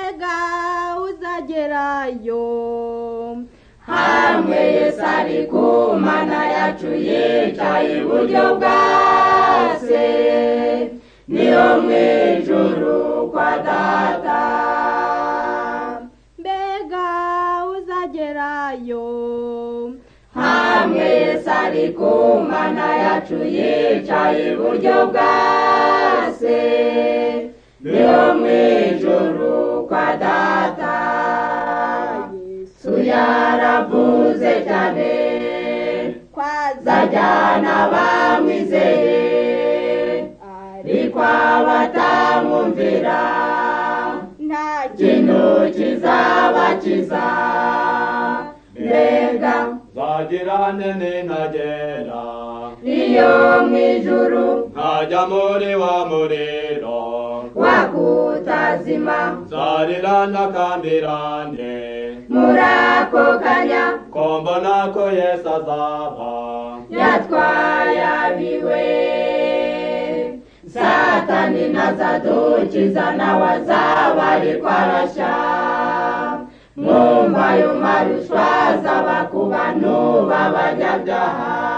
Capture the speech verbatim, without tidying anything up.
mbega uzagerayo hamwe Yesu ari ku mana yacu yicaye iburyo bwa se niho mu ijuru kwa data mbega uzagerayo hamwe Yesu ari ku mana yacu yicaye iburyo bwa se niho mu ijuru kwa data Yesu yaravuze cyane kwazajyana bamwizeye ariko abatamwumvira nta kintu kizabakiza mbega zagirane ninagera iyo mu ijuru nkajya muri wa muriro wakutazima nzarira ntakambirane muri ako kanya ko mbona ko Yesu azaba yatwaye abiwe Satani ntazadukiza nawe azaba ariko arashya mwumva ayo maruswa azaba ku bantu b'abanyabyaha